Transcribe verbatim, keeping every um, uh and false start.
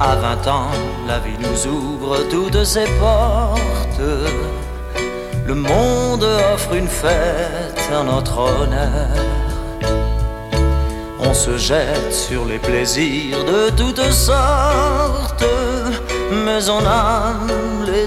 À vingt ans, la vie nous ouvre toutes ses portes. Le monde offre une fête en notre honneur. On se jette sur les plaisirs de toutes sortes, mais on a les